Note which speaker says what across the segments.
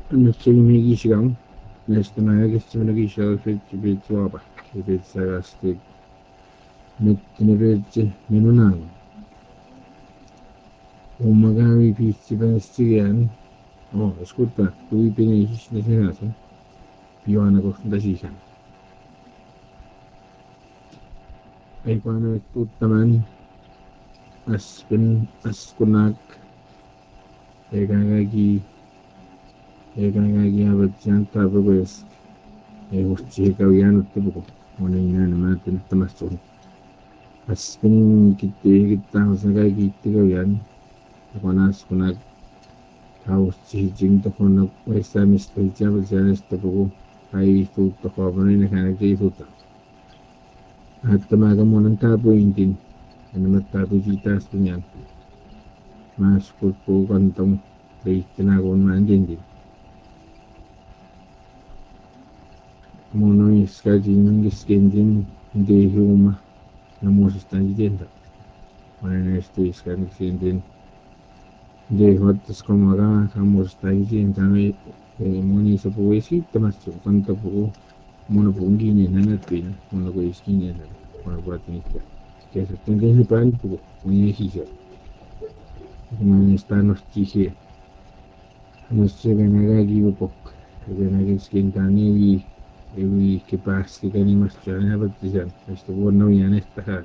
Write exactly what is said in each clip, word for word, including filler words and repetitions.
Speaker 1: Annatsugimigi sigamu nästamäägestimänegi siagasitibitsuaba ibitsagasti mittinebetsi minunaagu umagawi piitsipanestigian oh escuta tu ipinihis nesenasa piwana kostasisan aikwana tuttaman aspen askunak egagagi egagagi abatsian tabagues egurtsihikawianuttupuku moneinanamatin tamassun aspen kitti kittausagagi ittigawian akonas kunak kaustsihijing tokonak waisamistaitsiabalsianestapuku ai tuuttaqabanina kanaktiisuutta attamaagamunan taapuintin anamattaapusiitaastunyan maaskutpuukantamu riittinaakun maantintin monoiskajingiskentin ndehiuma namuusistanjitienta mananastuiskaniksientin ndehiwattasqamaga kamuusistanjitientami monisapuisiittamassu kantapuku monopungininanattuina monokuiskininana monokuatinitta kesattenkenhipaanpuku uniehisa manestaanostihie nasseganagagivupok eganageskintaniwi ewi kipaaskikanimassuanaapattisan estuvuonnavianestahaa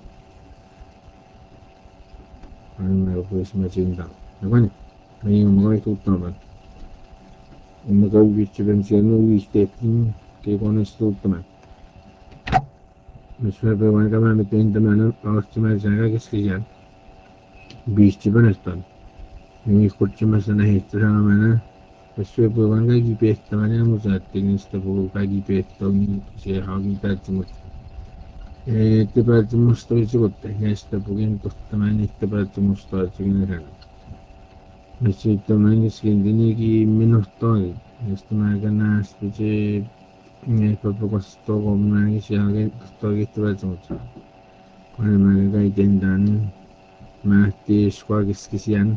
Speaker 1: annagupuismacinta nagani maiumagaituuttaman umagauvitsugansianuviisteettin kekonestuuttaman mismapewankamamitentamana paustimaisanageskisian biistipanestan niuiqutsimasanahittasamamana passuepuevangagi peestamanamusaattingistapugu kagi peestongi seehagitaatsimut ettepaatsimustoitsigutte nestapugin tostamani ettepaatsimustoatsiginasana nassiittamaangiskindinigi minustoagi nestamaaganaaspice nepapakostoqomnaagi siage tostoagittepaatsimut konamagagaitendan maahti squagiskisian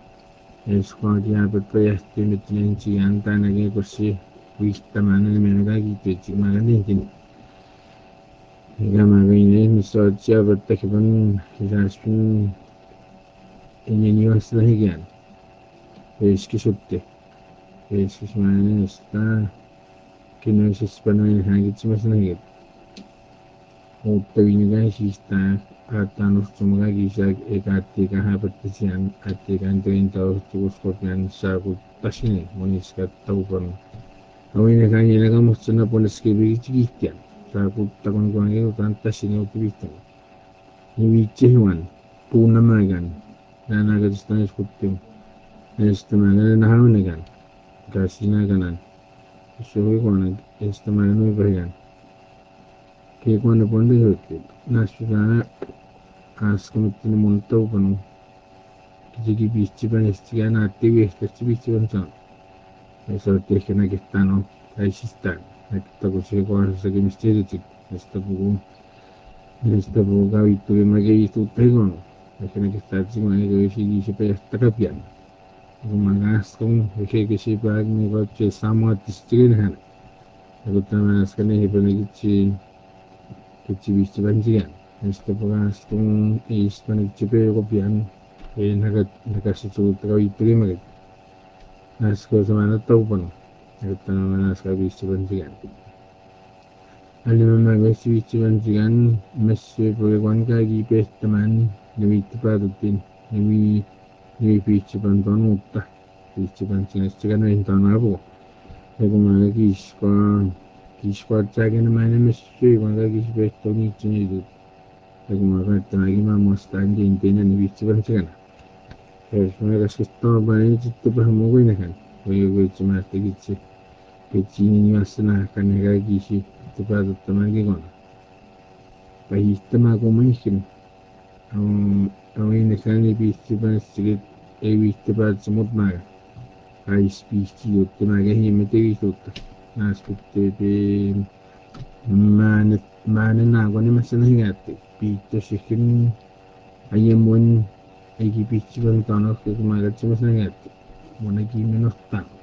Speaker 1: squagiapetpayahtimitlinsigan tanagi kursi wiihtamananimenagagituitsigmaganintin igamagaine misoatsiapattakipan isaaspin ininiwaslahigian eskisutte eskismaanista kinoisispananahagitsimasnahigit uuttavinigaisista aattaanustsumagagisaak ekaattiikahapattisian aattiikaantuintaustuguskopian saakuttashini moniskattaupan awinakañinagamutsanaponaskibigitsigihtian saakuttakonkuangiutaan tashini niviitsihiwan puunamagan naanagatistan estamaganahaunigan kasinaganan suhikuanak estamaganuipahigan kekuanapondehutti naassusaana aaskamittinemuntawpanu kitikipiitsipanestigan aattiviehtatsipiitsipansaan esoottiehkanakistano kaisistaan naktakusikuasakimistiritик estapugu estapugu kavittugimageituuttahigonu ehkanakistaatsimaagavisigisipayahtakapian gumagaasqum ehekisipaagnigoche samuattistiginhan akuttamanaaskanehipanagichi kichiviichipansigan estapugaasqum iispanagchipeyugopian enagat nakasituuttakaviittugimagit naaskosamanattaupanu akuttamanaasqaviichipansigan alimamagasiviichipansigan massuepugeguankagi peestaman niviittipaatuttin nivi nivipiichipantonuutta piichipansigaschaganuintoonaapugu egumaga kiiskua kiiskuatsaaganamanna massueguangagisipeestoniitsinitut egumagaattamaagimamuastaantiintina niviichipansigana ersmagaskistoopananitsittapahamuguinakan uiguitsimaartigitsi kichiininiwassanaakkanagagisi ittipaatuttamagigona pahiihtamaagumaihkin awinakani piichipanassigit eviittipaatsumutmaaga aispiichiyuttimaaga-hiimategiisuutta naaskutteepi maananaaguanimassanahigaatti piittosihkin ayyamuan aigipiichipantoonokkegumaagatsimasanahigaatti monagiiminortaan